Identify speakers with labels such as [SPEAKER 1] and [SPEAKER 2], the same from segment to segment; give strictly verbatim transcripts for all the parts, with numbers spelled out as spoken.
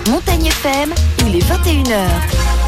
[SPEAKER 1] Montagne F M, il est vingt et une heures.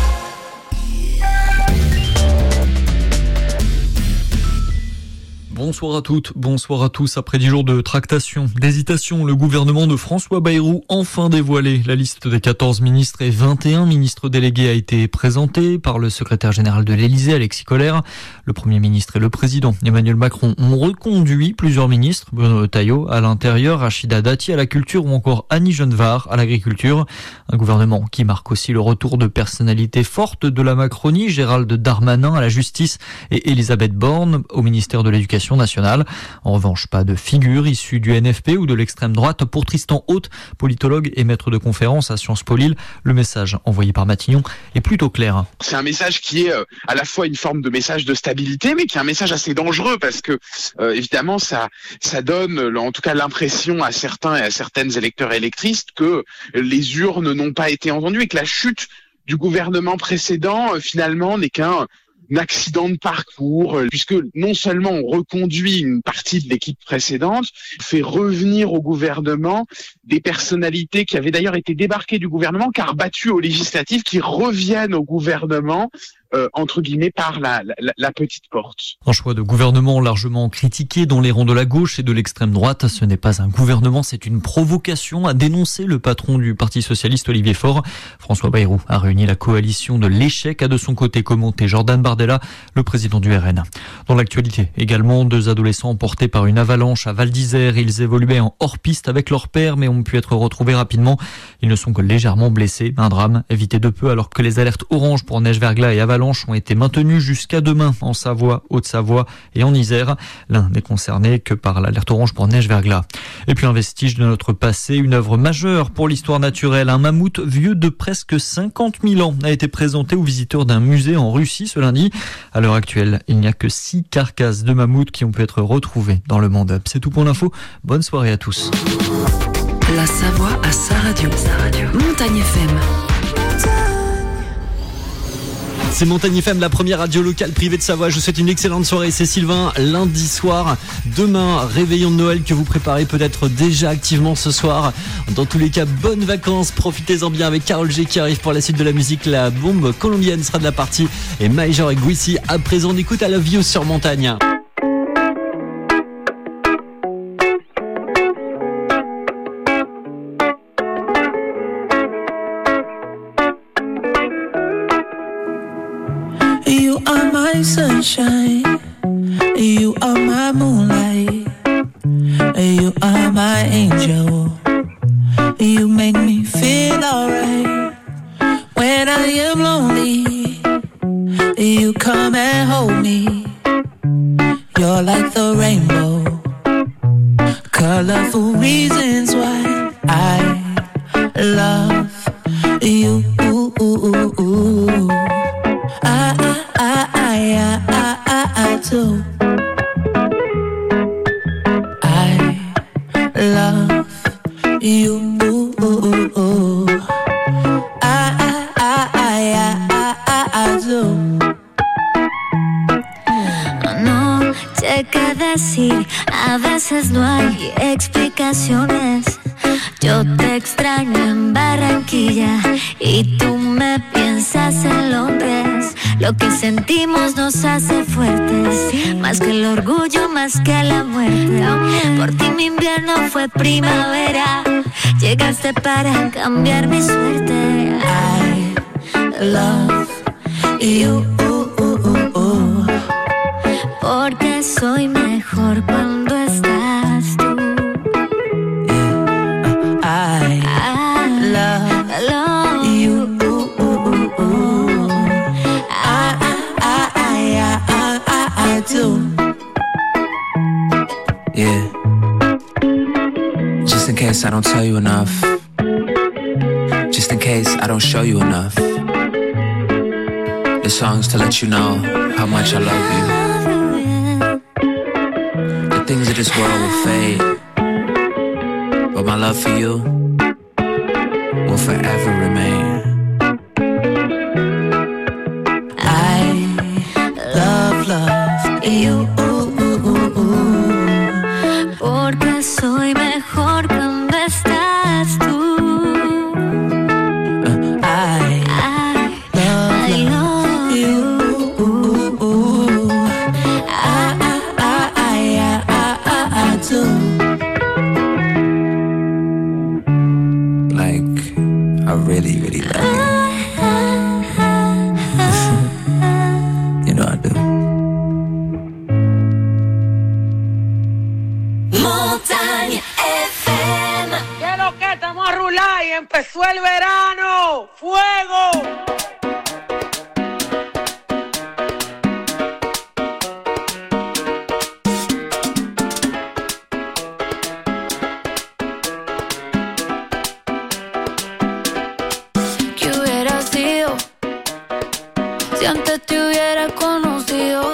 [SPEAKER 2] Bonsoir à toutes, bonsoir à tous. Après dix jours de tractation, d'hésitation, le gouvernement de François Bayrou a enfin dévoilé. La liste des quatorze ministres et vingt et un ministres délégués a été présentée par le secrétaire général de l'Élysée, Alexis Collère. Le Premier ministre et le président Emmanuel Macron ont reconduit plusieurs ministres, Bruno Retailleau à l'intérieur, Rachida Dati à la culture ou encore Annie Genevard à l'agriculture. Un gouvernement qui marque aussi le retour de personnalités fortes de la Macronie, Gérald Darmanin à la justice et Elisabeth Borne au ministère de l'Éducation nationale. En revanche, pas de figure issue du N F P ou de l'extrême droite pour Tristan Haute, politologue et maître de conférence à Sciences Po Lille. Le message envoyé par Matignon est plutôt clair.
[SPEAKER 3] C'est un message qui est euh, à la fois une forme de message de stabilité, mais qui est un message assez dangereux parce que euh, évidemment ça ça donne en tout cas l'impression à certains et à certaines électeurs et électrices que les urnes n'ont pas été entendues et que la chute du gouvernement précédent euh, finalement n'est qu'un un accident de parcours, puisque non seulement on reconduit une partie de l'équipe précédente, on fait revenir au gouvernement des personnalités qui avaient d'ailleurs été débarquées du gouvernement, car battues aux législatives, qui reviennent au gouvernement Euh, entre guillemets par la, la, la petite porte.
[SPEAKER 2] Un choix de gouvernement largement critiqué dans les rangs de la gauche et de l'extrême droite. Ce n'est pas un gouvernement, c'est une provocation, a dénoncé le patron du Parti socialiste Olivier Faure. François Bayrou a réuni la coalition de l'échec, a de son côté commenté Jordan Bardella, le président du R N. Dans l'actualité également, deux adolescents emportés par une avalanche à Val d'Isère. Ils évoluaient en hors-piste avec leur père mais ont pu être retrouvés rapidement. Ils ne sont que légèrement blessés. Un drame évité de peu alors que les alertes orange pour neige, verglas et avalanche ont été maintenues jusqu'à demain en Savoie, Haute-Savoie et en Isère. L'un n'est concerné que par l'alerte orange pour neige, verglas. Et puis un vestige de notre passé, une œuvre majeure pour l'histoire naturelle. Un mammouth vieux de presque cinquante mille ans a été présenté aux visiteurs d'un musée en Russie ce lundi. À l'heure actuelle, il n'y a que six carcasses de mammouths qui ont pu être retrouvées dans le monde. C'est tout pour l'info. Bonne soirée à tous.
[SPEAKER 1] La Savoie à sa radio. Sa radio. Montagne F M.
[SPEAKER 4] C'est Montagne F M, la première radio locale privée de Savoie. Je vous souhaite une excellente soirée. C'est Sylvain, lundi soir. Demain, réveillon de Noël que vous préparez peut-être déjà activement ce soir. Dans tous les cas, bonnes vacances. Profitez-en bien avec Karol G qui arrive pour la suite de la musique. La bombe colombienne sera de la partie. Et Major et Guissi, à présent, on écoute I Love You sur Montagne.
[SPEAKER 5] You are my sunshine, you are my moonlight, you are my angel. You make me feel alright. When I am lonely, you come and hold me. You're like the rainbow, colorful reasons why I love you. I, I, I, I, I, I do. I love you. I, I, I, I, I, I do.
[SPEAKER 6] No sé qué decir, a veces no hay explicaciones. Yo te extraño en Barranquilla y tú me piensas en Londres. Lo que sentimos nos hace fuertes, más que el orgullo, más que la muerte. Por ti mi invierno fue primavera, llegaste para cambiar mi suerte.
[SPEAKER 5] I love you.
[SPEAKER 6] Porque soy mejor cuando estás tú.
[SPEAKER 5] I, I love,
[SPEAKER 6] love
[SPEAKER 5] you. I, I, I, I, I, I do.
[SPEAKER 7] Yeah. Just in case I don't tell you enough. Just in case I don't show you enough. This song's to let you know how much I love you. The things of this world will fade, but my love for you will forever remain.
[SPEAKER 5] I love, love you.
[SPEAKER 6] Porque soy mejor cuando estás tú.
[SPEAKER 7] like I really, really love you. You know I do.
[SPEAKER 8] Montaña F M. ¿Qué es lo que estamos a rular y empezó el verano? ¡Fuego!
[SPEAKER 6] Si antes te hubiera conocido,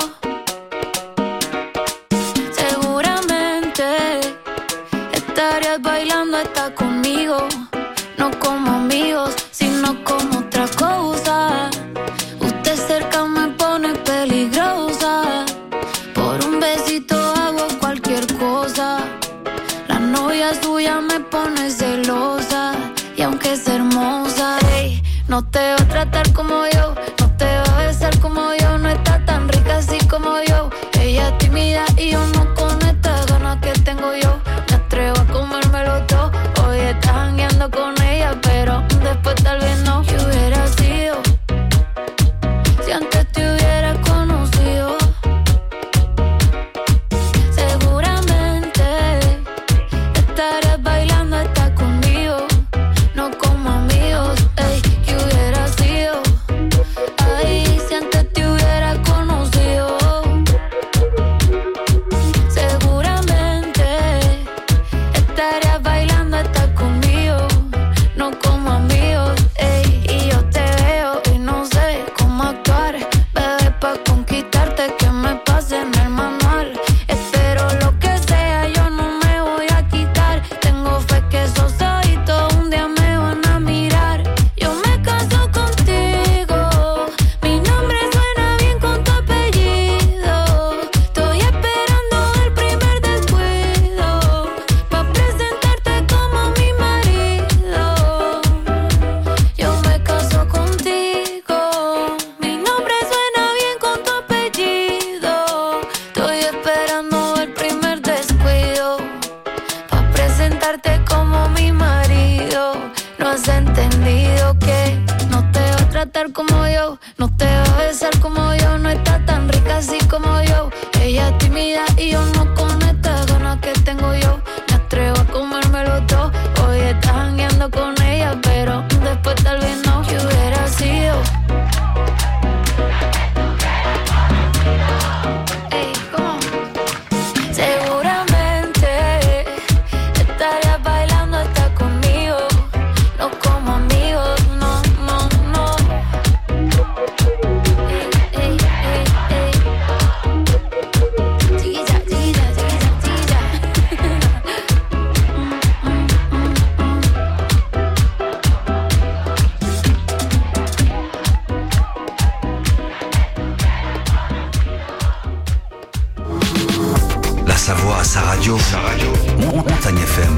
[SPEAKER 6] seguramente estarías bailando hasta conmigo. No como amigos, sino como otra cosa. Usted cerca me pone peligrosa. Por un besito hago cualquier cosa. La novia suya me pone celosa. Y aunque es hermosa, hey, no te va a tratar como yo. Como yo, no está tan rica así como yo. Ella es tímida y yo no con estas ganas que tengo yo. Me atrevo a comérmelo todo. Hoy estás jangueando con ella, pero después tal vez no. ¿Qué hubiera sido si antes te hubiera conocido? Seguramente estarías bailando hasta conmigo. No como amigos, ey. ¿Qué hubiera sido? Ay, si antes te hubiera conocido, seguramente estarías bailando hasta conmigo, no como amigos, ey. Y yo te veo y no sé cómo actuar, bebé, pa' conquistarte que me pase en el manual. Espero lo que sea, yo no me voy a quitar. Tengo fe que esos ojitos un día me van a mirar. Yo me caso contigo. Mi nombre suena bien con tu apellido. Estoy esperando el primer descuido pa' presentarte como mi marido. Yo me caso contigo. Mi nombre suena bien con tu apellido. Estoy esperando el primer descuido pa' presentarte como mi marido. No has entendido que no te va a tratar como yo, no te va a besar como yo, no está tan rica así como yo. Ella es tímida y yo no con estas ganas que tengo yo. Me atrevo a comérmelo todo. Hoy estás jangueando con ella, pero después tal vez no. ¿Qué hubiera sido? Ey, ¿cómo? Seguramente estarías bailando hasta conmigo. No como amigos, no, no, no. Ey, ey, ey, ey. Chiquilla, chiquilla, chiquilla, chiquilla. Mm, mm, mm, mm.
[SPEAKER 9] La Savoie à sa radio, sa radio. Montagne F M.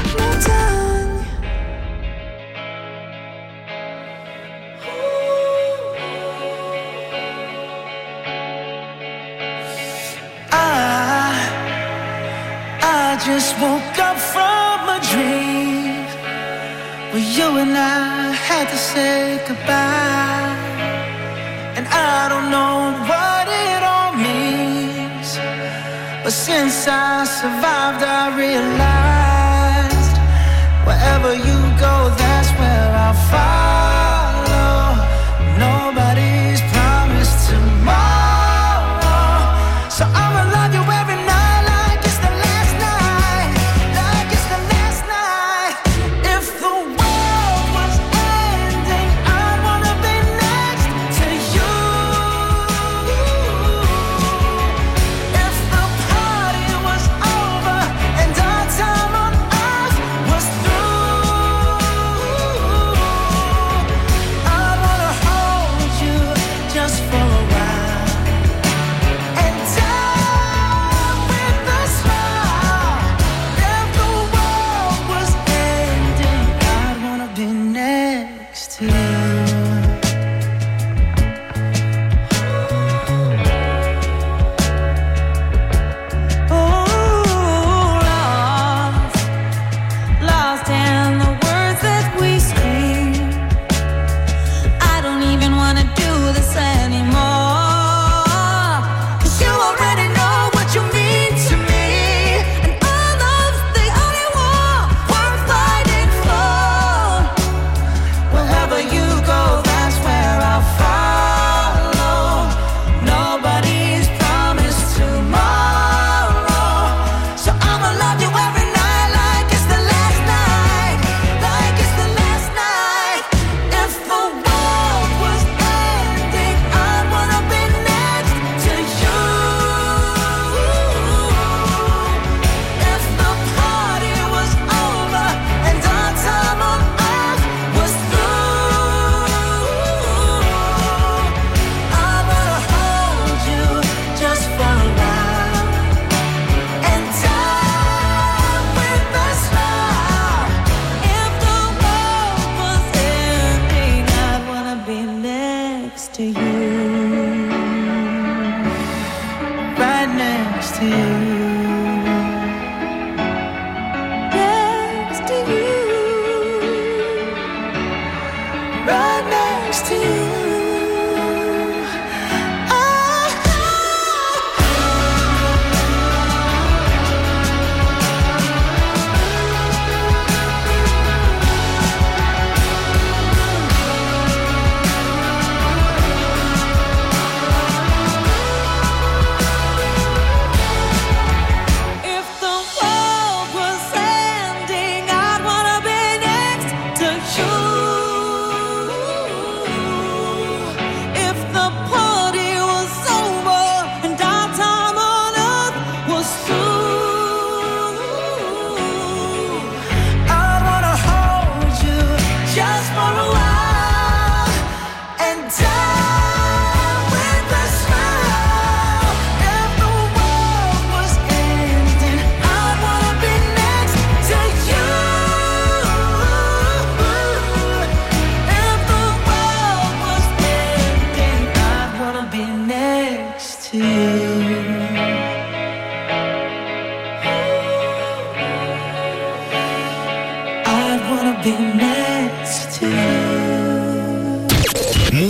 [SPEAKER 5] I, I just woke up from a dream where you and I had to say goodbye. And I don't know what it all means, but since I survived I realized wherever you go, that's where I'll follow. Nobody's promised tomorrow, so I'ma love you every night like it's the last night, like it's the last night. If the world was ending, I'd wanna be next to you. If the party was over and our time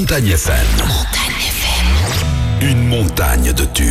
[SPEAKER 9] Montagne F M.
[SPEAKER 1] Montagne F M.
[SPEAKER 9] Une montagne de tubes.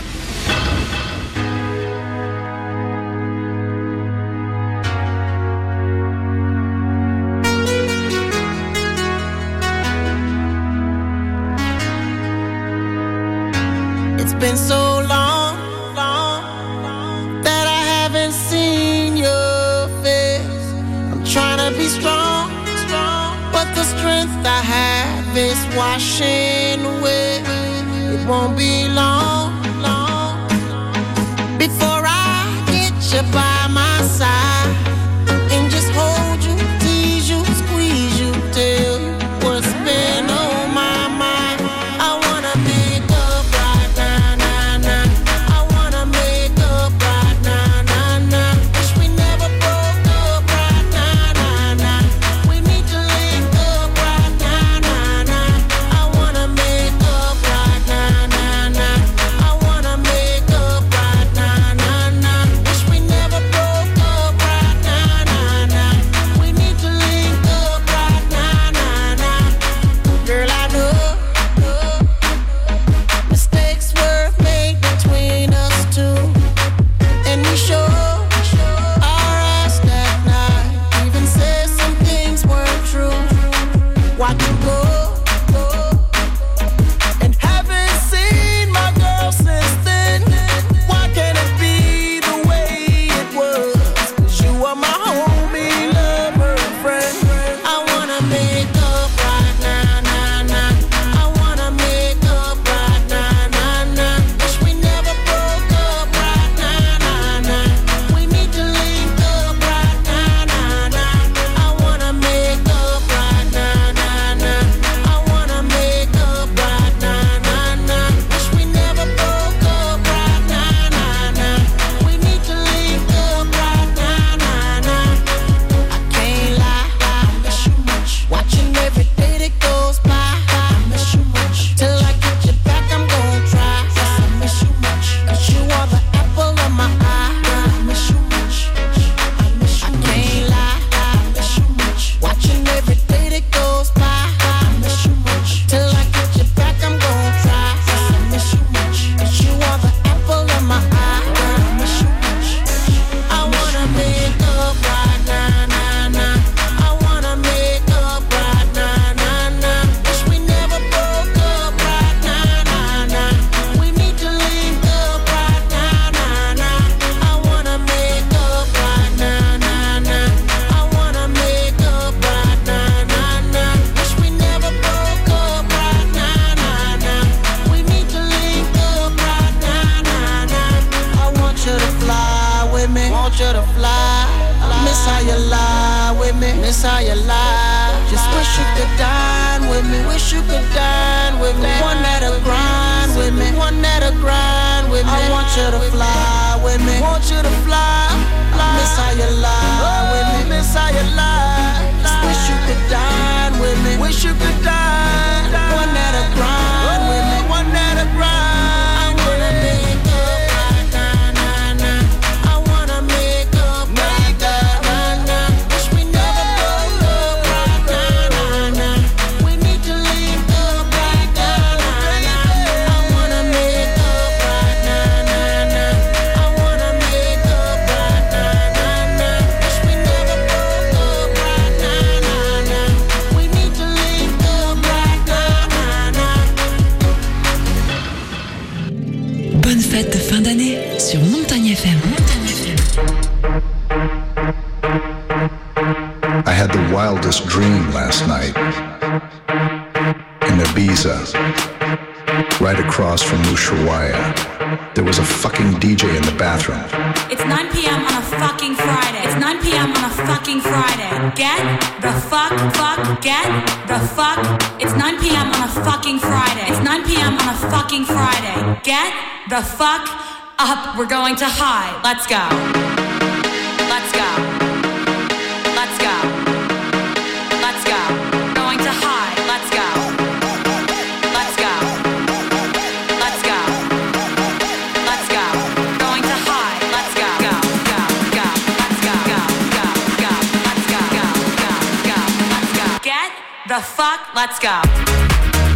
[SPEAKER 10] It's been so long, long that I haven't seen your face. I'm trying to be strong, strong, but the strength I have is washing away. It won't be long, long before I get you by my side and just hold you, tease you, squeeze you, tell you what's been on my mind. I wanna make up right now, now, now. I wanna make up right now, now, now. Wish we never broke up right now, now, now. We need to link up right now, now, now. I wanna make up right now, now, now. I wanna make up right now, now, now. Wish we never broke up right now, now, now. We need to link up right now, now, now. Girl, I know mistakes were made between us two, and we sure our eyes that night even said some things weren't true. Why you go and haven't seen my girl since then? Why can't it be the way it was? 'Cause you are my homie, lover, and friend. I wanna make up right now, now, now. I wanna make up right now, now, now. Wish we never broke up right now, now, now. We need to link up right now, now, now. I wanna make up right now, now, now. I wanna make up right now, now, now. Wish we never broke up right now, now, now. We need to link up right now, now, now. I can't lie, I miss you much. Watching every day that goes by, I miss you much. Till I get you back, I'm gon' try. Yes, I miss you much. 'Cause you are the apple of my eye. I miss you much. I miss you much. I can't lie, I miss you much. Watching every day that goes by, I miss you much. Till I get you back, I'm gon' try. Yes, I miss you much. 'Cause you are the apple of my eye. I miss you much. I wanna make up right now, now, now. I wanna make up right now, now, now. Wish we never broke up right now, now, now. We need to link up right now, now, now. I wanna make up right now, now, now. I wanna make up right now, now, now. Wish we never broke up right now, now, now. We need to link up right now, now, now. I want you to fly with me, want you to fly. Miss how you lie with me, miss how you lie. Just wish you could dine with me, wish you could dine with me. One that'll grind with me, one that'll grind with me. I want you to fly with me, want you to fly. Miss how you lie with me, miss how you lie. Just wish you could dine with me, wish you could dine. One that'll grind with me, one that'll grind. I wanna make up right now, now, now. I wanna make up right now, now, now. Wish we never broke up right now, now, now. We need to link up right now, now, now. I wanna make up right now, now, now. I wanna make up right now, now, now. Wish we never broke up right now, now, now. We need to link up right now, now, now.
[SPEAKER 1] Bonne fête de fin d'année sur Montagne F M.
[SPEAKER 11] I had the wildest dream last night in Ibiza, right across from Ushuaia. There was a fucking D J in the bathroom.
[SPEAKER 12] It's nine p.m. on a fucking Friday. It's nine p.m. on a fucking Friday. Get the fuck, fuck, get the fuck. It's nine p.m. on a fucking Friday. It's nine p.m. on a fucking Friday. Get the fuck up. We're going to high. Let's go. Let's go. Let's go. Let's go. Going to high. Let's go. Let's go. Let's go. Let's go. Going to high. Let's go. Go. Go. Go. Let's go. Go. Go. Go. Let's go. Go. Go. Go. Let's go. Get the fuck. Let's go.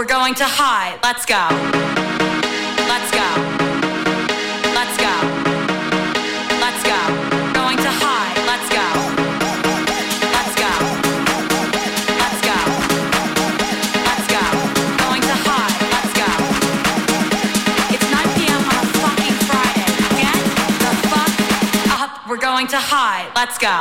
[SPEAKER 12] going to hide. Let's go. Let's go. Let's go. Let's go. Going to hide. Let's go. Let's go. Let's go. Let's go. Going to hide. Let's go. It's nine p.m. on a fucking Friday. Get the fuck up. We're going to hide. Let's go.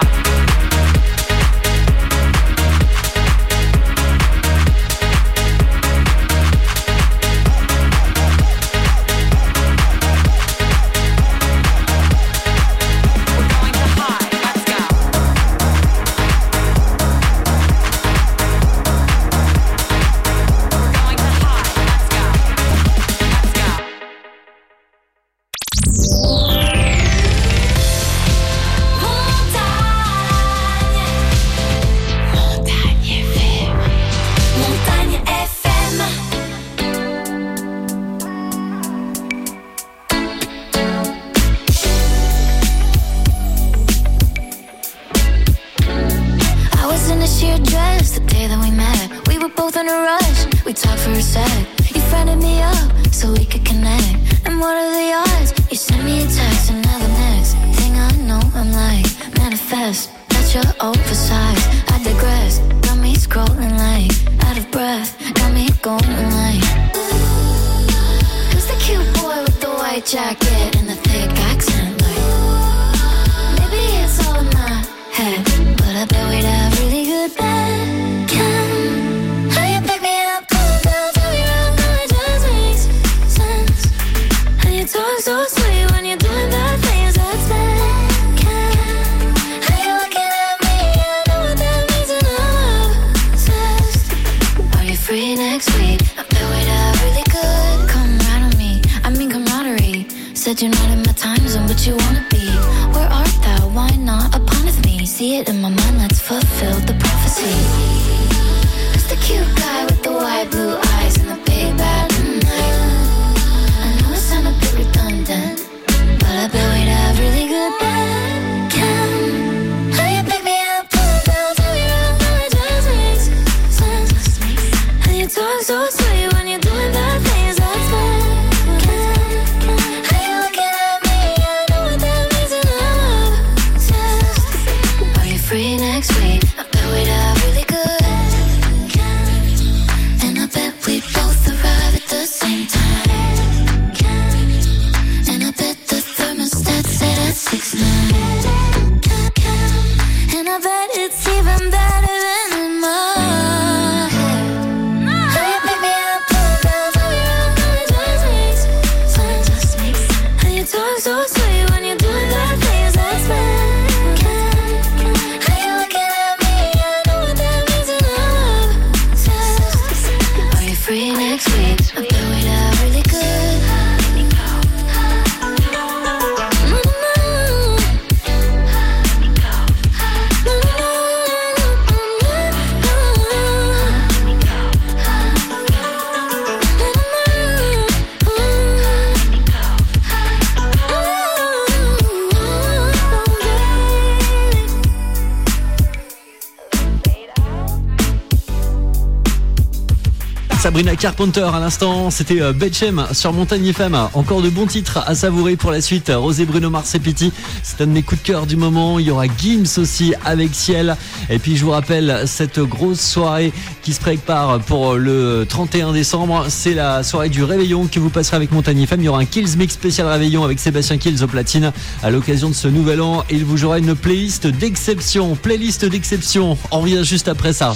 [SPEAKER 4] Sabrina Carpenter à l'instant, c'était Betchem sur Montagne F M. Encore de bons titres à savourer pour la suite. Rosé, Bruno Mars et Pity, c'est un de mes coups de cœur du moment. Il y aura Gims aussi avec Ciel. Et puis je vous rappelle cette grosse soirée qui se prépare pour le trente et un décembre. C'est la soirée du Réveillon que vous passerez avec Montagne F M. Il y aura un Kills Mix spécial Réveillon avec Sébastien Kills au platine à l'occasion de ce nouvel an. Et il vous jouera une playlist d'exception. Playlist d'exception. On revient juste après ça.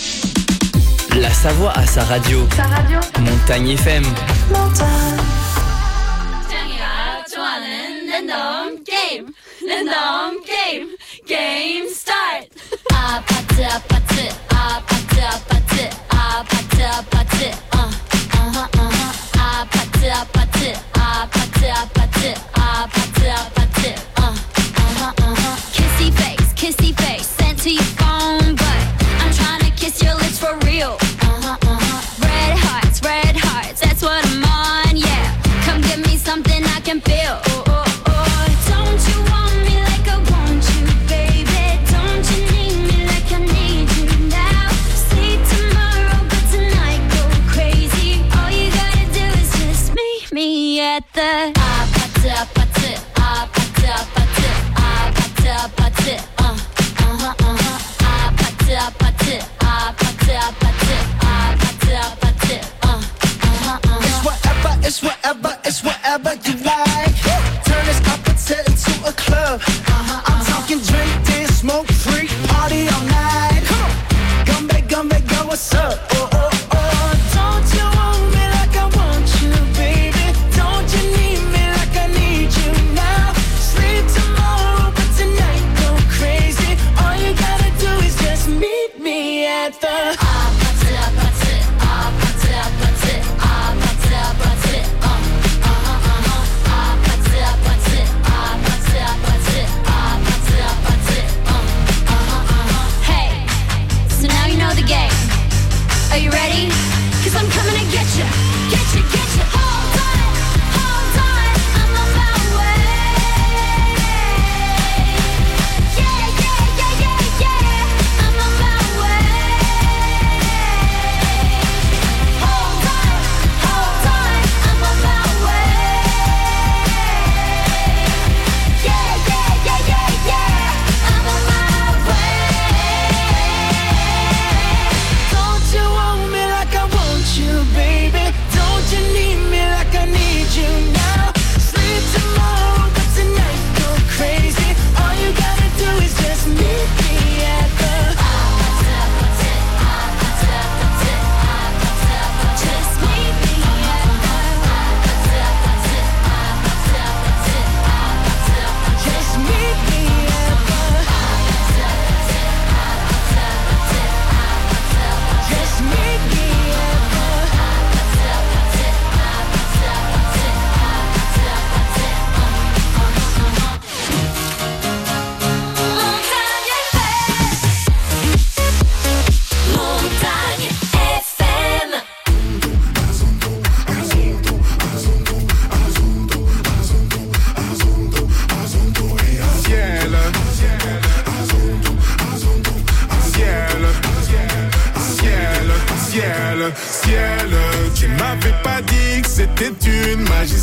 [SPEAKER 13] La Savoie à sa radio.
[SPEAKER 14] Sa radio.
[SPEAKER 13] Montagne F M.
[SPEAKER 14] Montagne.
[SPEAKER 12] Game. Game. Game start.
[SPEAKER 6] 아파트 아파트 아파트 아파트 아파트 아파트 어 어허 어허 아파트 아파트 아파트 아파트 아파트 아파트 어 어허 어허 Kissy face kissy face sent to your phone but I'm trying to kiss your lips for real uh-huh uh-huh red hearts red hearts that's what I'm on yeah come give me something I can feel oh, oh, oh. Don't you want me like I want you baby don't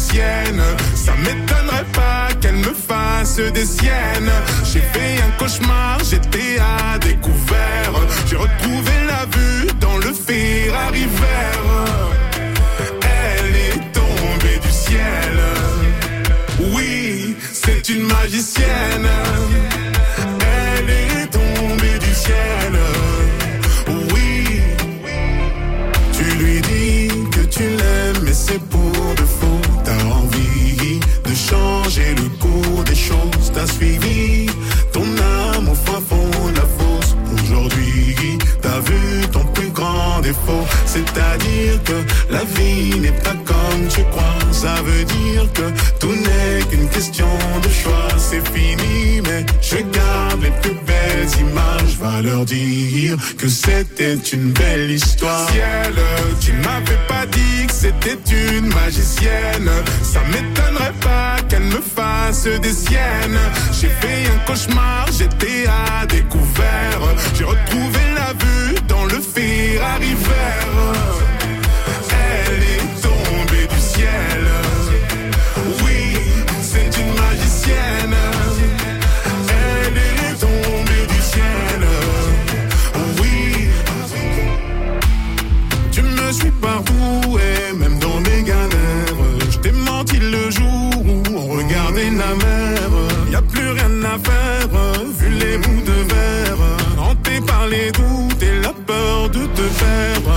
[SPEAKER 14] magicienne. Ça m'étonnerait pas qu'elle me fasse des siennes. J'ai fait un cauchemar, j'étais à découvert. J'ai retrouvé la vue dans le Ferrari vert. Elle est tombée du ciel. Oui, c'est une magicienne. Elle est tombée du ciel. Oui, tu lui dis que tu l'aimes, mais c'est pour de faux. T'as envie de changer le cours des choses. T'as suivi ton âme au fin fond de la fosse. Aujourd'hui, t'as vu ton plus grand défaut. C'est-à-dire que la vie n'est pas comme tu crois. Ça veut dire que tout n'est qu'une question de choix. C'est fini, mais je garde les plus belles images. Va leur dire que c'était une belle histoire. Ciel, tu m'avais pas dit que c'était une magicienne. Ça m'étonnerait pas qu'elle me fasse des siennes. J'ai fait un cauchemar, j'étais à découvert. J'ai retrouvé la vue dans le Ferrari vert. Elle est tombée du ciel. Oui, c'est une magicienne. Elle est tombée du ciel. Oui, tu me suis partout et même dans mes galères. Je t'ai menti le jour où on regardait la mer. Y'a plus rien à faire, vu les bouts de verre. Hanté par les doutes et la peur de te perdre.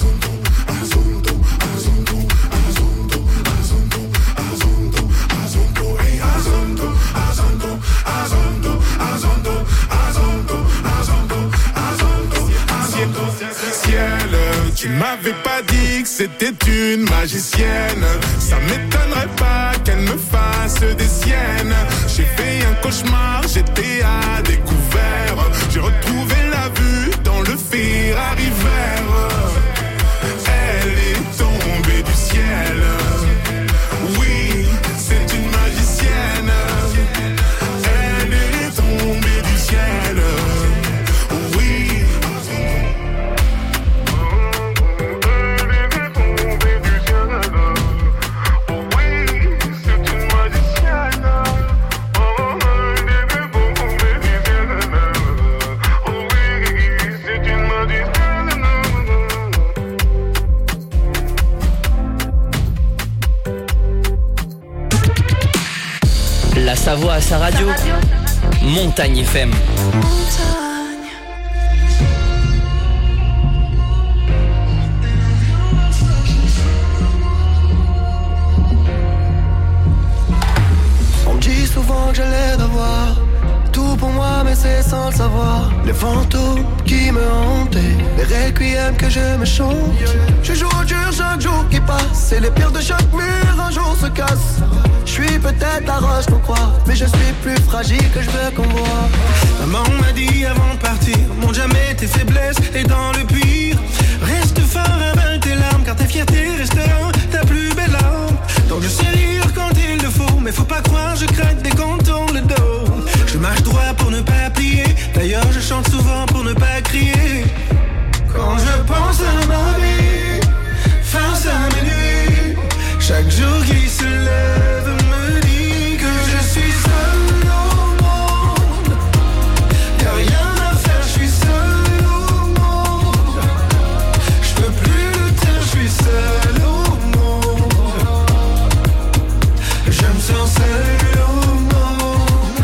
[SPEAKER 14] Ciel, tu m'avais pas dit que c'était une magicienne. Ça m'étonnerait pas qu'elle me fasse des siennes. J'ai fait un cauchemar, j'étais à découvert. J'ai retrouvé la vue dans le Ferrari vert. Elle est tombée du ciel. Oui, c'est une magicienne. Elle est tombée du ciel. Oui.
[SPEAKER 13] La Savoie à sa radio, Montagne F M.
[SPEAKER 15] On me dit souvent que j'ai l'air d'avoir tout pour moi, mais c'est sans le savoir. Les fantômes qui me hantaient, les requiem que je me chante. Je joue au dur chaque jour qui passe, et les pierres de chaque mur un jour se cassent. Je suis peut-être la roche qu'on croit, mais je suis plus fragile que je veux qu'on voit.
[SPEAKER 10] Maman m'a dit avant de partir, montre jamais tes faiblesses et dans le pire, reste fort, avale tes larmes, car ta fierté restera ta plus belle arme. Donc je sais rire quand il le faut, mais faut pas croire, je craque dès qu'on tourne le dos. Je marche droit pour ne pas plier, d'ailleurs je chante souvent pour ne pas crier. Quand je pense à ma vie, face à mes nuits, chaque jour qui se lève me dit que je suis seul au monde. Y'a rien à faire, je suis seul au monde. Je peux plus le taire, je suis seul au monde. Je me sens seul au monde.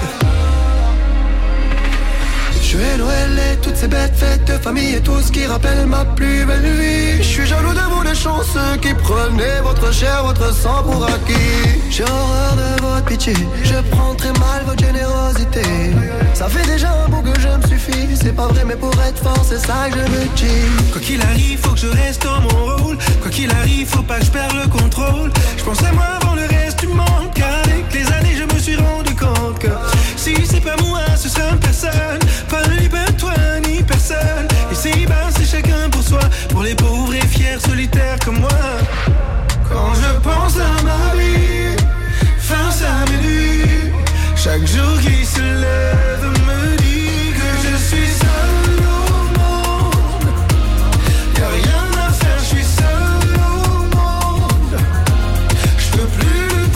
[SPEAKER 10] Joyeux Noël et toutes ces bêtes fêtes de famille et tout ce qui rappelle ma plus belle vie. Je suis jaloux de vous les chanceux qui prenez votre chair, votre sang pour acquis. J'ai horreur de votre pitié, je prends très mal votre générosité. Ça fait déjà un bout que je me suffis, c'est pas vrai mais pour être fort c'est ça que je me dis. Quoi qu'il arrive faut que je reste dans mon rôle, quoi qu'il arrive faut pas que je perde le contrôle. Je pense à moi avant le reste du monde, car avec les années je me suis rendu compte que si c'est pas moi ce sera personne, pas ni pas toi ni personne. Et si ben c'est chacun pour soi, pour les pauvres et fiers solitaires comme moi. Quand je pense à ma vie, face à mes nuits, chaque jour qui se lève me dit que je suis seul au monde. Y'a rien à faire, je suis seul au monde. Je peux plus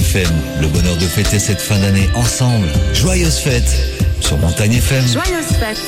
[SPEAKER 16] F M. Le bonheur de fêter cette fin d'année ensemble. Joyeuses fêtes sur Montagne F M.
[SPEAKER 1] Joyeuses fêtes.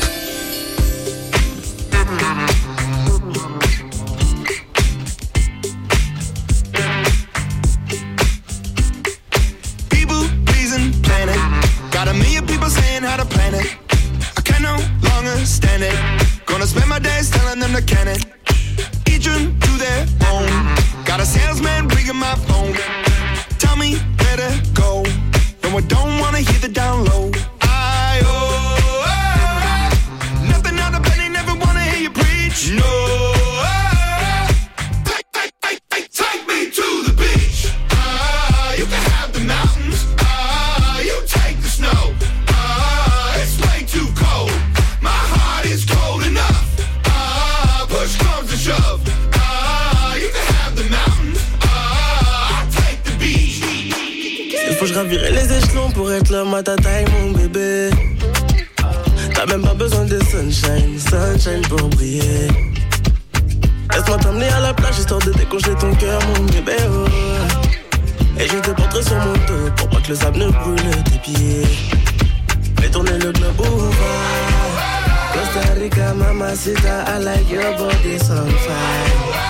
[SPEAKER 10] People pleasing planet. Got a million people saying how to plan it. I can no longer stand it. Gonna spend my days telling them to can it. Each them to their own. Got a salesman ringing my phone. Tell me where to go. No, I don't wanna hear the down low. I oh, oh, nothing out of bed, they never wanna hear you preach. No, oh, take, take, take, take, take me to the beach. Ah, you can have the mountains. Ah, you take the snow. Ah, it's way too cold. My heart is cold enough. Ah, push comes to shove.
[SPEAKER 17] Faut que je gravirais les échelons pour être l'homme à ta taille, mon bébé. T'as même pas besoin de sunshine, sunshine pour briller. Laisse-moi t'emmener à la plage histoire de décongeler ton cœur, mon bébé. Oh. Et je te porterai sur mon dos pour pas que le sable ne brûle tes pieds. Fais tourner le globe ouvert. Costa Rica, mamacita, I like your body so fine.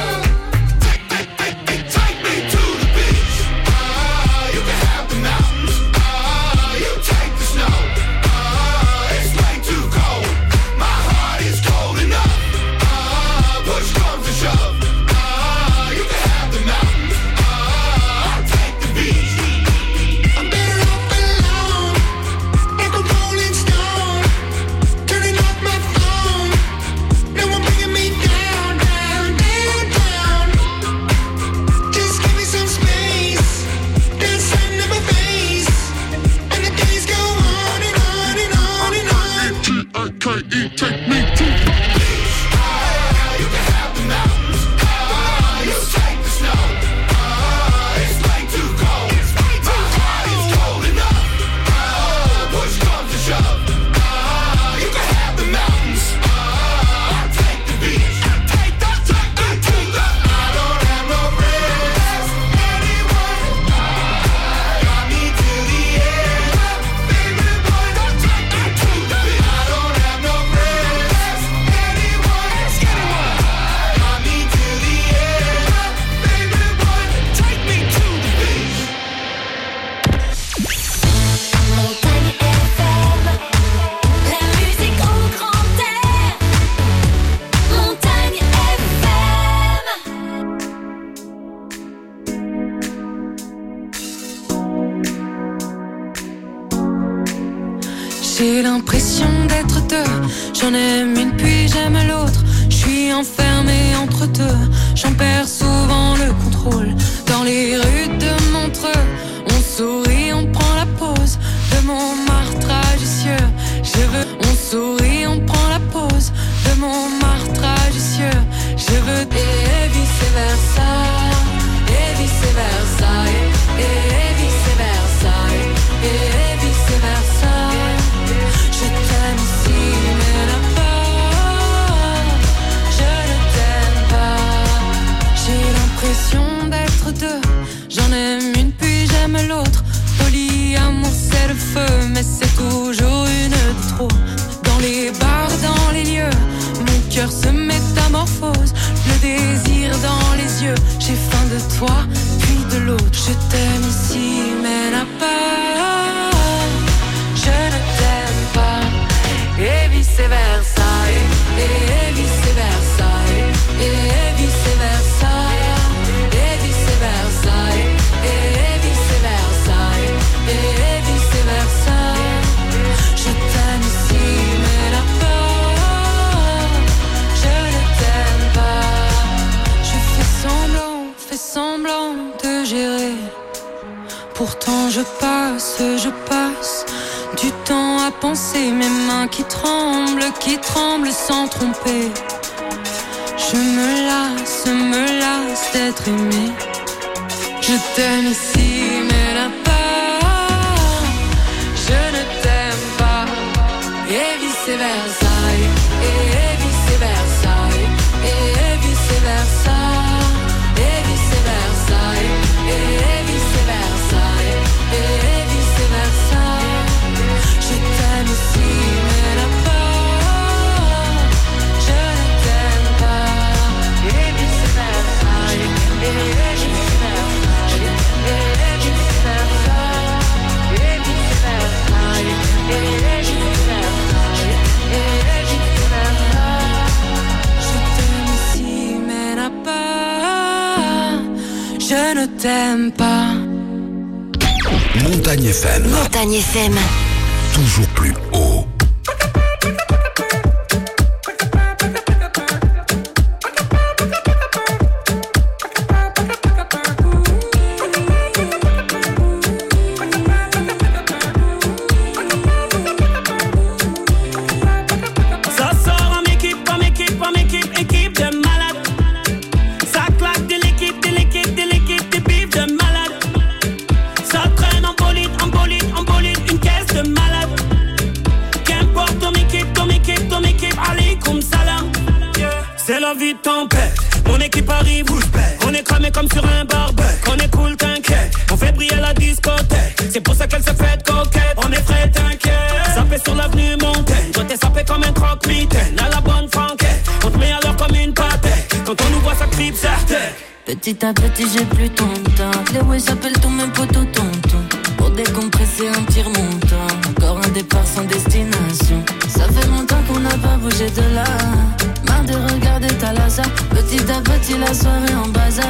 [SPEAKER 18] J'ai l'impression d'être deux. J'en aime une puis j'aime l'autre. Je suis enfermée entre deux. J'en perds souvent le contrôle. Dans les rues de Montreux, on sourit, on prend la pause de Montmartre tragicieux. Je veux, on sourit, on prend la pause de Montmartre tragicieux. Je veux et vice versa, et vice versa, et, et vice versa, et, et vice versa. Je t'aime ici, mais là-bas, je ne t'aime pas. J'ai l'impression d'être deux. J'en aime une puis j'aime l'autre. Polyamour c'est le feu, mais c'est toujours une de trop. Dans les bars, dans les lieux, mon cœur se métamorphose. Le désir dans les yeux. J'ai faim de toi, puis de l'autre. Je t'aime ici, mais là-bas, je ne t'aime pas. Et vice versa, et, et vice versa, et, et vice versa, et vice versa, et, et vice versa, et, et vice versa. Je t'aime ici, mais là-bas, je ne t'aime pas. Je fais semblant, fais semblant de gérer. Pourtant je passe, je passe du temps à penser, mes mains qui tremblent, qui tremblent sans tromper. Je me lasse, me lasse d'être aimé. Je t'aime ici, mais là-bas, je ne t'aime pas. Et vice versa, et vice versa, et vice versa, et vice versa, et vice versa. je ne t'aime pas.
[SPEAKER 9] Montagne F M.
[SPEAKER 1] Montagne F M.
[SPEAKER 9] Toujours plus haut.
[SPEAKER 19] La vie tempête, mon équipe arrive, on est cramé comme sur un barbecue. On est cool, t'inquiète, on fait briller la discothèque. C'est pour ça qu'elle se fait coquette, on est frais, t'inquiète. Sapé sur l'avenue Montaigne, toi t'es sapé comme un croque-mitaine. À la bonne franquette, on te met alors comme une pâtée. Quand on nous voit ça cripe certain.
[SPEAKER 20] Petit à petit j'ai plus ton temps. Les ouais j'appelle tous mes potos tonton. Pour décompresser un petit remontant. Encore un départ sans destination. Ça fait longtemps qu'on n'a pas bougé de là. Marre de regarder ta laza. Petit à petit la soirée en bazar.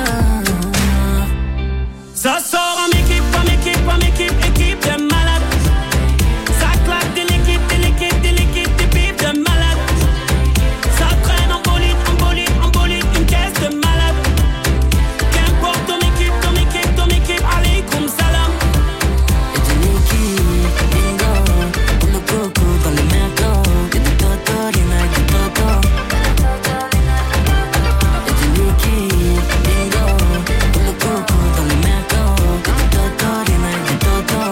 [SPEAKER 19] Ça sort en équipe, en équipe, en équipe, équipe de malades. Ça claque de l'équipe, de l'équipe, de l'équipe, des pipes de malades. Ça traîne en bolide, en bolide, en bolide, une caisse de malades. Qu'importe ton équipe, ton équipe, ton équipe, allez comme salam.
[SPEAKER 20] Et de l'équipe, bingo, pour le coco dans le merco. Et de toto, les mecs de toto. Et de l'équipe, bingo, pour le coco dans le merco. Et de toto, les mecs de toto.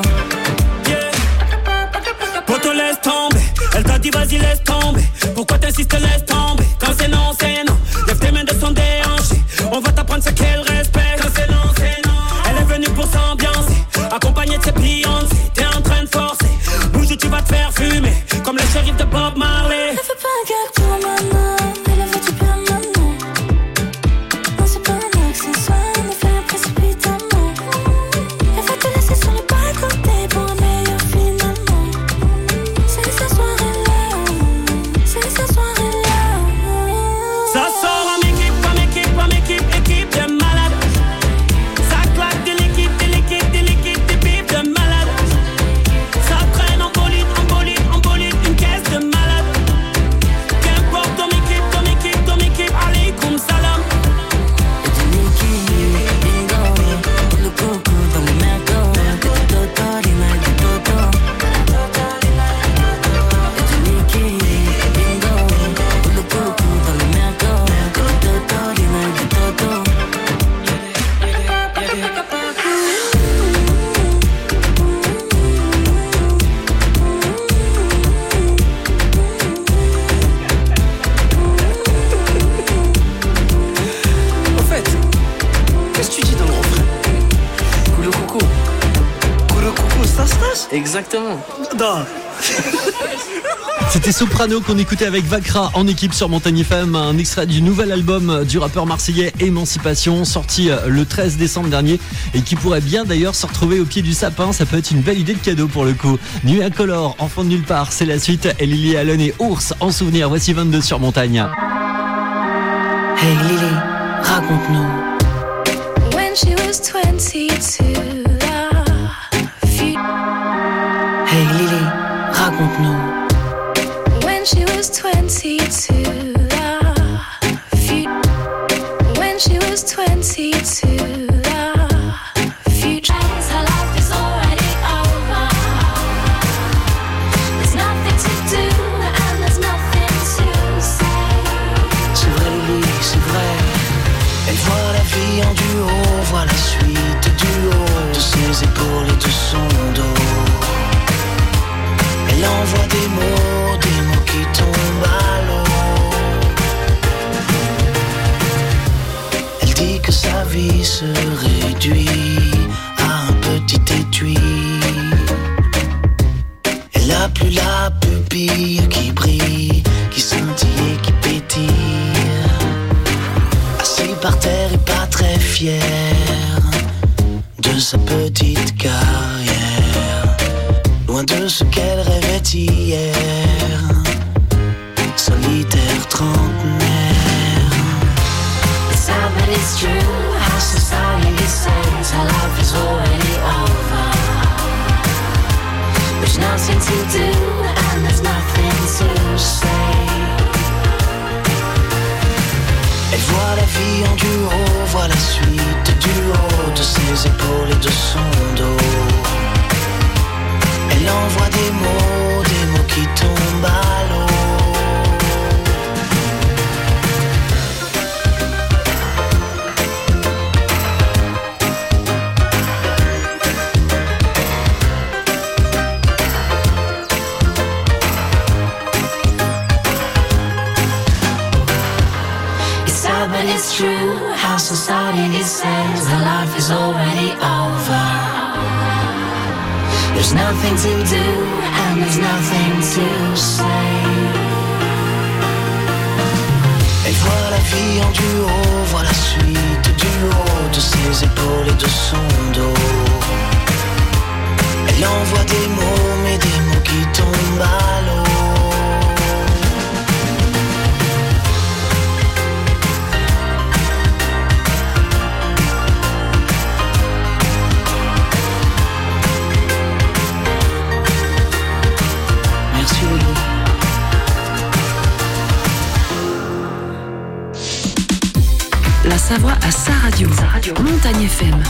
[SPEAKER 19] Yeah. Poto laisse tomber, elle t'a dit vas-y laisse tomber. Pourquoi t'insistes, laisse tomber. Quand c'est non, c'est non. Lève tes mains de son déhanché. On va t'apprendre ce qu'elle respecte. Quand c'est non, c'est non. Elle est venue pour s'ambiancer, accompagnée de ses Beyoncé. T'es en train de forcer, bouge ou tu vas te faire fumer. Comme le shérif de Bob Marley.
[SPEAKER 20] Ne fais pas un gag pour maintenant. Elle a fait du bien maintenant. Non c'est pas un accessoire, ne fais un précipitamment. Elle va te laisser sur le bas-côté pour un meilleur finalement. C'est sa soirée-là, c'est sa soirée-là.
[SPEAKER 19] Ça sort en équipe, en équipe, en équipe, équipe de malades. Ça claque de l'équipe, de l'équipe, de l'équipe, des pipes de malades. Ça traîne en bolide, en bolide, en bolide, une caisse de malades. Qu'importe ton équipe, ton équipe, ton équipe, allez comme salam.
[SPEAKER 20] Et de l'équipe, bingo, pour le coco dans le merco. Et de toto, les mecs de toto. Et de l'équipe, bingo, pour le coco dans le merco. Et de toto, les mecs de toto.
[SPEAKER 21] En fait, qu'est-ce que tu dis dans le refrain? Coulou coucou. Coulou coucou, ça se passe?
[SPEAKER 13] Exactement.
[SPEAKER 21] Non.
[SPEAKER 4] C'était Soprano qu'on écoutait avec Vakra en équipe sur Montagne F M, un extrait du nouvel album du rappeur marseillais Émancipation, sorti le treize décembre dernier et qui pourrait bien d'ailleurs se retrouver au pied du sapin. Ça peut être une belle idée de cadeau pour le coup. Nuit incolore, enfant de nulle part, c'est la suite. Et Lily Allen et Ours en souvenir. Voici vingt-deux sur Montagne.
[SPEAKER 18] Hey Lily, raconte-nous. When she was twenty-two, the few... Hey Lily, raconte-nous. When she was twenty-two, the few... When she was twenty-two, the future. Her life is already over. There's nothing to do and there's nothing to say.
[SPEAKER 15] C'est vrai Lily, c'est vrai. Elle voit la vie en duo, voit la suite du haut de ses épaules et de son dos. Elle envoie des mots, des mots qui tombent à l'eau. Elle dit que sa vie se réduit à un petit étui. Elle a plus la pupille qui brille, qui scintille et qui pétille. Assis par terre et pas très fière de sa petite carrière, loin de ce qu'elle rêvait hier, solitaire trentenaire.
[SPEAKER 6] It's sad but it's true. how society says our life is already over. There's nothing to do and there's nothing to say.
[SPEAKER 15] Elle voit la vie en duo, voit la suite du haut de ses épaules et de son dos. Elle envoie des mots, des mots qui tombent à l'eau.
[SPEAKER 6] But it's true how society says our life is already over. There's nothing to do and there's nothing to say.
[SPEAKER 15] Elle voit la vie en duo, voit la suite du haut de ses épaules et de son dos. Elle envoie des mots, mais des mots qui tombent à l'eau.
[SPEAKER 1] La Savoie à sa radio. Sa radio. Montagne F M.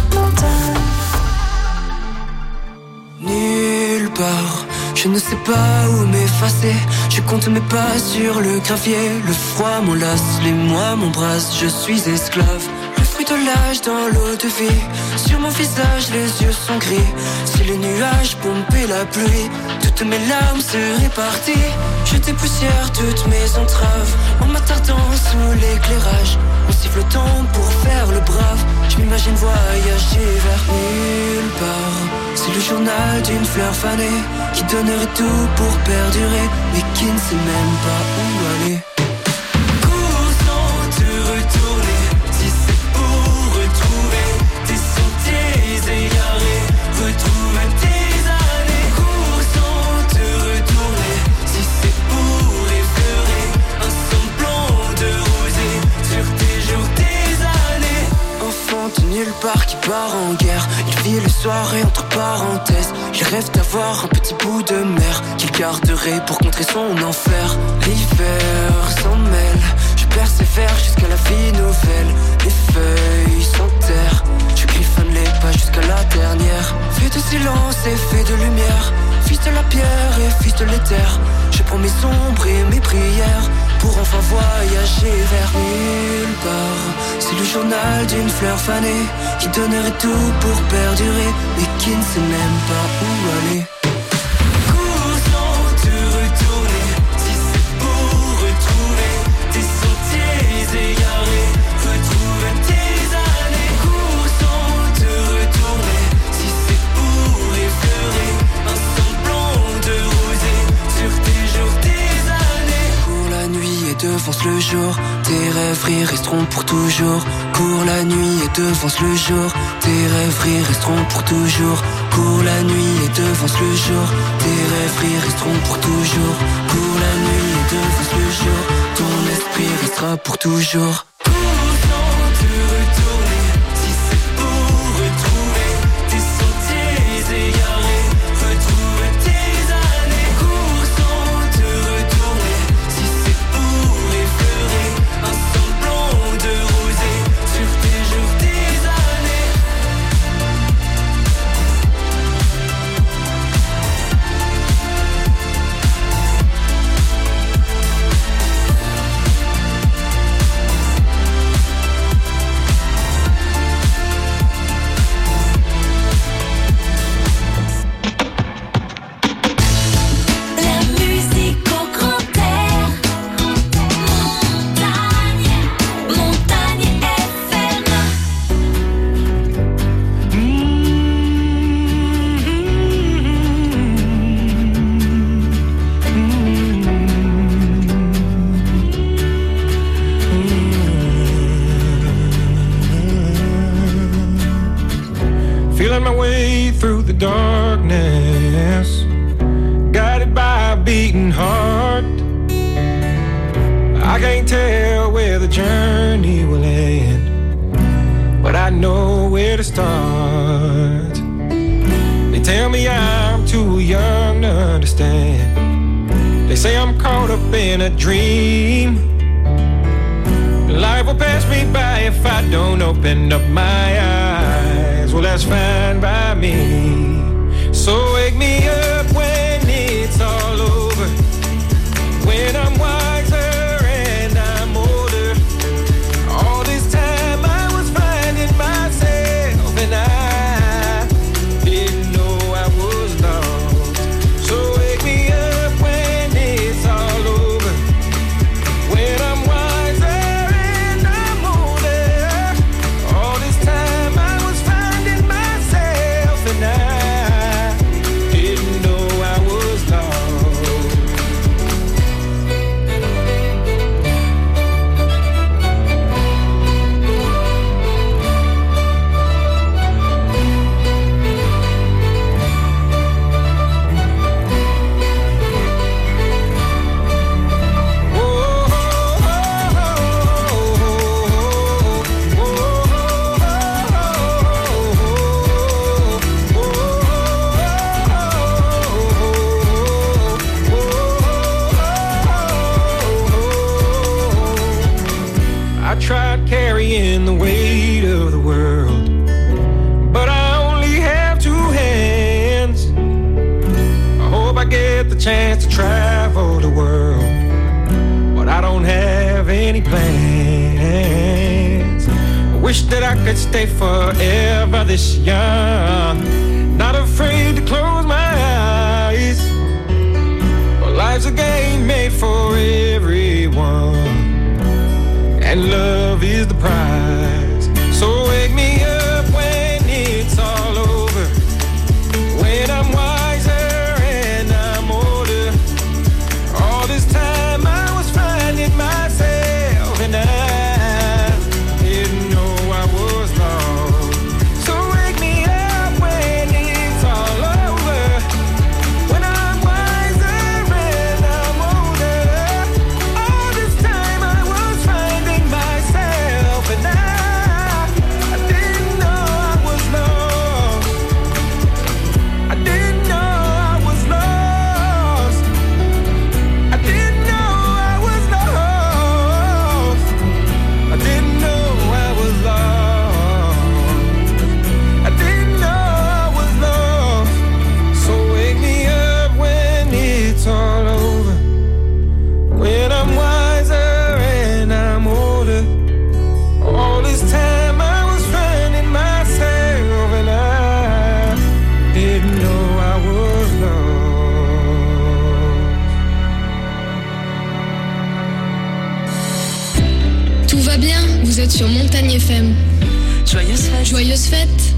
[SPEAKER 18] Nulle part, je ne sais pas où m'effacer. Je compte mes pas sur le gravier. Le froid m'enlace, les mois m'embrassent. Je suis esclave. Le fruit de l'âge dans l'eau de vie. Sur mon visage, les yeux sont gris. Si les nuages pompaient la pluie, toutes mes larmes se répartissent. Je dépoussière toutes mes entraves en m'attardant sous l'éclairage. En sifflotant pour faire le brave, je m'imagine voyager vers nulle part. C'est le journal d'une fleur fanée qui donnerait tout pour perdurer, mais qui ne sait même pas où aller. Cours sans te retourner, si c'est pour retrouver tes sentiers égarés, retrouver tes années. Cours sans te retourner, si c'est pour effleurer un semblant de rosée sur tes jours, tes années. Enfant de nulle part qui part en guerre, il vit les soirées entre parenthèses. Il rêve d'avoir un petit bout de mer qu'il garderait pour contrer son enfer. L'hiver s'en mêle, je persévère jusqu'à la vie nouvelle. Les feuilles s'enterrent, je griffonne les pas jusqu'à la dernière. Fais de silence et fais de lumière, fils de la pierre et fils de l'éther. Je prends mes ombres et mes prières pour enfin voyager vers nulle part. C'est le journal d'une fleur fanée qui donnerait tout pour perdurer, mais qui ne sait même pas où aller. Cours sans te retourner, si c'est pour retrouver tes sentiers égarés, retrouver tes années. Cours sans te retourner, si c'est pour effleurer un semblant de rosée sur tes jours, tes années. Cours la nuit et devance le jour, tes rêveries resteront pour toujours. Cours la nuit et devance le jour, tes rêveries resteront pour toujours. Cours la nuit et devance le jour, tes rêveries resteront pour toujours. Cours la nuit et devance le jour, ton esprit restera pour toujours. Cours sans te retourner, si c'est pour retrouver tes sentiers égarés, retrouver tes années. Cours sans te retourner, si c'est pour effleurer un semblant de rosée sur tes jours, tes années.
[SPEAKER 3] Feeling my way through the darkness, guided by a beating heart. I can't tell where the journey will end, I know where to start. They tell me I'm too young to understand. They say I'm caught up in a dream. Life will pass me by if I don't open up my eyes. Well, that's fine by me. So wake me up when it's all over, when I'm wiser and I'm older. All this time I was finding myself and I didn't know I was lost. So wake me up when it's all over, when I'm wiser and I'm older. All this time I was finding myself and I tried carrying the weight of the world, but I only have two hands. I hope I get the chance to travel the world, but I don't have any plans. I wish that I could stay forever this young, not afraid to close my eyes. But life's a game made for everyone, and love is the prize. So wake me up when it's all over, when I'm wiser and I'm older. All this time I was finding myself and I didn't know I was lost. So wake me up when it's all over, when I'm wiser and I'm older. All this time I was finding myself and I, I didn't know I was lost. I didn't know I was lost. I didn't know I was lost. I didn't know I was lost. I didn't know I was lost. So wake me up when it's all over, when I'm wiser and I'm older. All this time I was finding myself and I didn't know I was lost.
[SPEAKER 2] Tout va bien, vous êtes sur Montagne F M.
[SPEAKER 1] Joyeuse fête.
[SPEAKER 2] Joyeuse fête.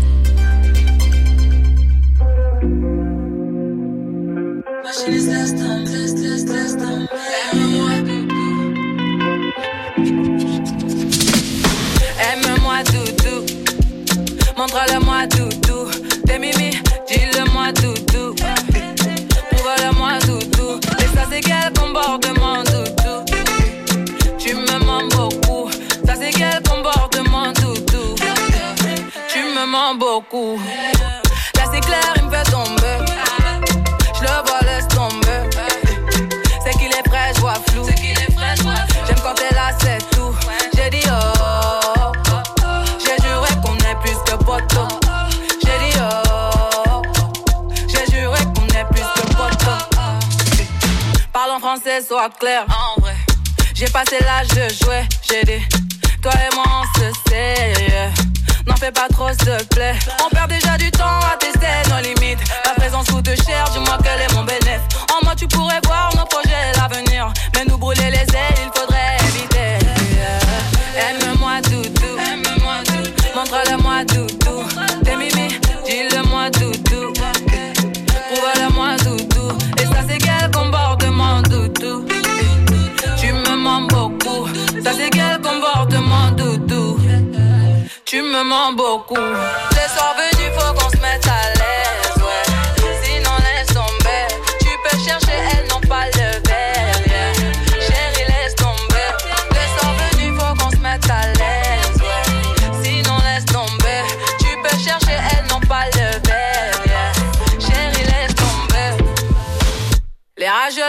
[SPEAKER 22] Aime-moi doudou, montre-le-moi doudou. T'es mimi, dis-le-moi doudou. Prouve-le-moi doudou. Et ça c'est quel comportement doudou. Tu me mens beaucoup. Ça c'est quel comportement doudou. Tu me mens beaucoup. Là c'est clair, il me fait tomber. Je le vois, laisse tomber. C'est qu'il est frais, je vois flou. J'aime quand t'es là, c'est tout. J'ai dit oh. J'ai juré qu'on est plus que poteau. J'ai dit oh. J'ai juré qu'on est plus que poteau. Parle en français, sois clair. En vrai, j'ai passé l'âge de jouer. J'ai dit, toi et moi on se sait. Yeah. N'en fais pas trop, s'il te plaît. On perd déjà du temps à tester nos limites. Ma présence coûte cher, dis-moi quel est mon bénéfice. En moi tu pourrais voir nos projets, l'avenir. Mais nous brûler les ailes, il faudrait éviter. Yeah. Aime-moi doudou, aime-moi doudou. Montre-le-moi doudou. T'es mimi, dis-le-moi doudou. Prouve-le-moi doudou. Et ça c'est quel comportement doudou. Tu me mens beaucoup. Ça c'est quel comportement doudou. Tu me mens beaucoup. Les soirs venus, faut qu'on se mette à l'aise.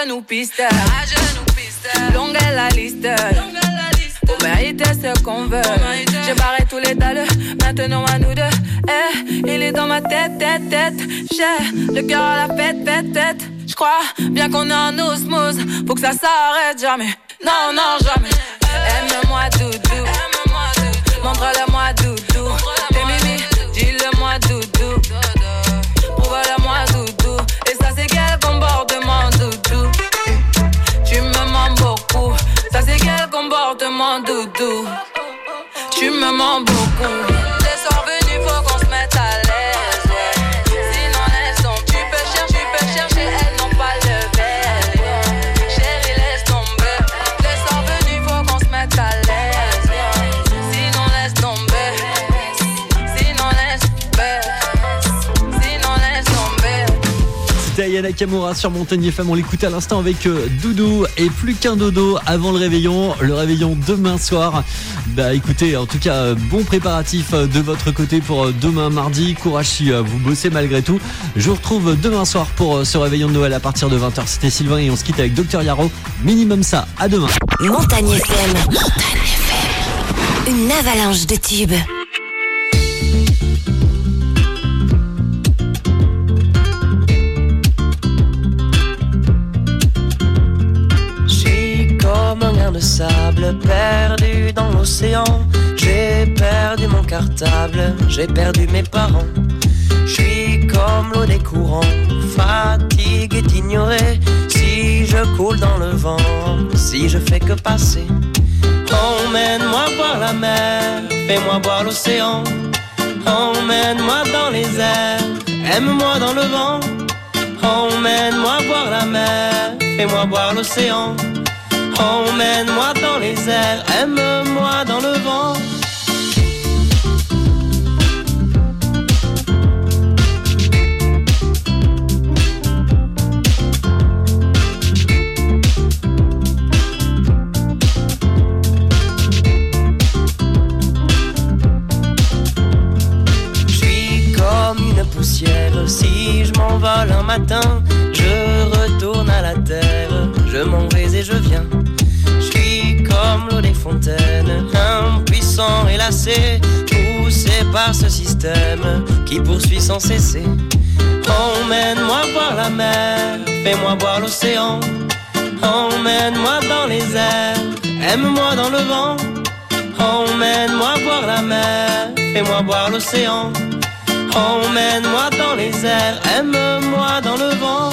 [SPEAKER 22] genoux piste, à genoux piste. Longue est la liste, pour mériter ce qu'on veut. J'ai barré tous les dalles, maintenant à nous deux. Eh, il est dans ma tête, tête, tête. J'ai le cœur à la fête, fête, tête. J'crois bien qu'on est en osmose, faut que ça s'arrête jamais. Non, non, jamais. Aime-moi doudou, montre-le-moi doudou. T'es mimi, dis-le-moi doudou. Prouve-le-moi doudou. Et ça c'est quel comportement doudou. Tu me mens beaucoup. Ça c'est quel comportement doudou. Tu me mens beaucoup. Les soirs venus faut qu'on se mette à l'aise, ouais. Sinon elles sont. Tu peux chercher, tu peux chercher, elles n'ont pas le verre, yeah. Chérie laisse tomber. Les soirs venus faut qu'on se mette à l'aise, yeah. Sinon laisse tomber. Sinon laisse tomber. Sinon laisse tomber.
[SPEAKER 4] C'était Ayana Kamura sur Montagne F M. On l'écoute à l'instant avec euh, Doudou et plus qu'un dodo avant le réveillon. Le réveillon demain soir. Bah écoutez, en tout cas, euh, bon préparatif euh, de votre côté pour euh, demain mardi. Courage si euh, vous bossez malgré tout. Je vous retrouve demain soir pour euh, ce réveillon de Noël à partir de vingt heures. C'était Sylvain et on se quitte avec Docteur Yaro. Minimum ça. À demain.
[SPEAKER 1] Montagne F M. Montagne F M. Une avalanche de tubes.
[SPEAKER 7] Comme un grain de sable perdu dans l'océan. J'ai perdu mon cartable, j'ai perdu mes parents. Je suis comme l'eau des courants, fatigué d'ignorer. Si je coule dans le vent, si je fais que passer. Emmène-moi voir la mer, fais-moi boire l'océan. Emmène-moi dans les airs, aime-moi dans le vent. Emmène-moi voir la mer, fais-moi boire l'océan. Emmène-moi dans les airs, aime-moi dans le vent. Je suis comme une poussière, si je m'envole un matin, je retourne à la terre, je m'en vais et je viens. Comme l'eau des fontaines, impuissant et lassé, poussé par ce système qui poursuit sans cesser. Emmène-moi voir la mer, fais-moi boire l'océan. Emmène-moi dans les airs, aime-moi dans le vent. Emmène-moi voir la mer, fais-moi boire l'océan. Emmène-moi dans les airs, aime-moi dans le vent.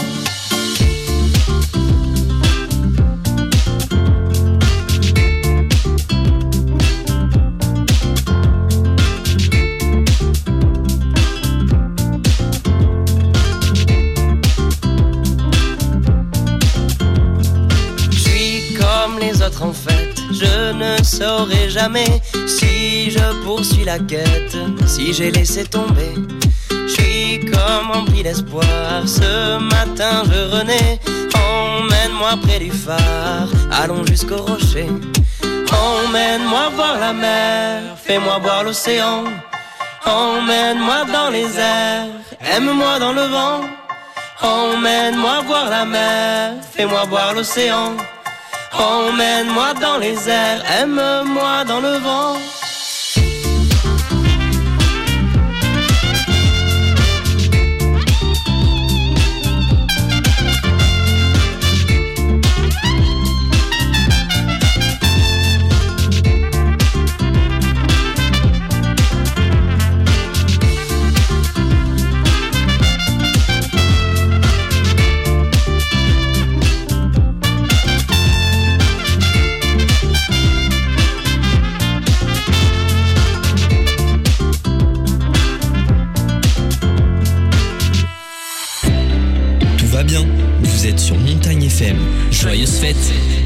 [SPEAKER 7] En fait, je ne saurai jamais si je poursuis la quête, si j'ai laissé tomber. Je suis comme rempli d'espoir, ce matin je renais. Emmène-moi près du phare, allons jusqu'au rocher. Emmène-moi voir la mer, fais-moi boire l'océan. Emmène-moi dans les airs, aime-moi dans le vent. Emmène-moi voir la mer, fais-moi boire l'océan. Emmène-moi dans les airs, aime-moi dans le vent.
[SPEAKER 13] Vous êtes sur Montagne F M. Joyeuse fête.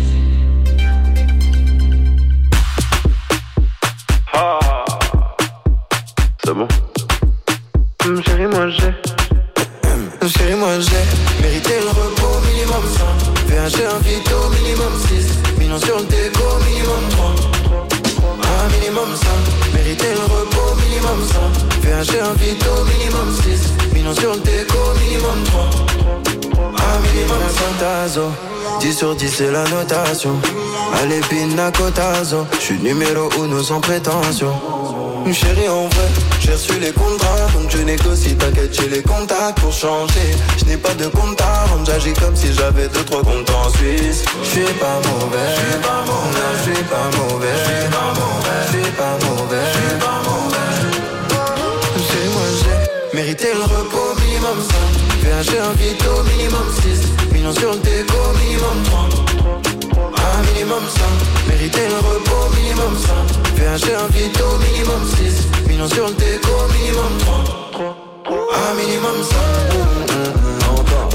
[SPEAKER 8] Ah, c'est bon. Mmh, chérie, moi j'ai. Mmh, chérie, moi j'ai mérité le repos minimum cent. V H G un vito minimum six. Millions sur le déco minimum trois. Ah, minimum cinq. Mérité le repos minimum cent. V H G un vito minimum six. Millions sur le déco minimum trois. Ah, minimum cinq.
[SPEAKER 15] cotazo. dix sur dix c'est la notation. Allez pina cotazo. J'suis numéro uno sans prétention. Chérie en vrai, j'ai reçu les contrats. Donc je négocie, t'inquiète j'ai les contacts pour changer. Je n'ai pas de compte à rendre, j'agis comme si j'avais deux trois comptes en Suisse. J'suis pas mauvais, j'suis pas mauvais, j'suis pas mauvais, j'suis pas mauvais, j'suis pas mauvais, j'suis pas mauvais. Chez moi j'ai mérité le repos minimum cinq. V H G un vito minimum six. Millions sur le déco minimum trois. Un minimum cinq, mériter le repos minimum cinq. V H G un vito minimum six. Millions sur le déco minimum trois. Un minimum cinq. Encore.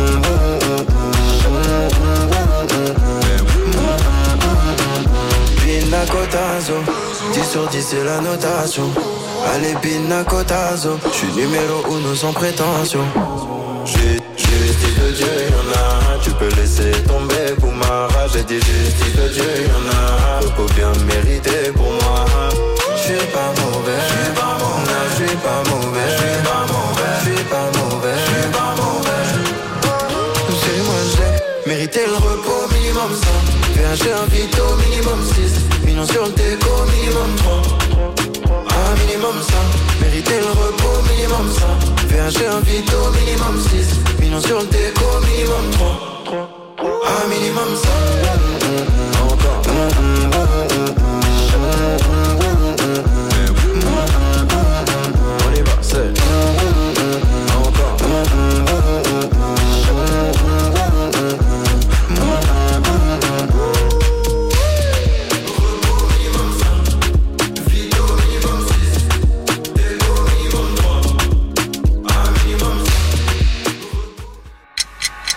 [SPEAKER 15] Pina cotazo. dix sur dix c'est la notation. Allez pina cotazo. J'suis numéro uno sans prétention. Justice de Dieu, y'en a un, tu peux laisser tomber pour ma rage. J'ai dit justice de Dieu, y'en a un, repos bien mérité pour moi. J'suis pas mauvais, j'suis pas mauvais, j'suis pas mauvais, j'suis pas mauvais, j'suis pas mauvais, j'suis pas mauvais. Chez moi j'ai mérité le repos minimum cinq. V H G un vito minimum six. Millions sur le déco minimum trois. Un minimum cinq, mériter le repos minimum cinq. V H G un vito minimum six. Millions sur le déco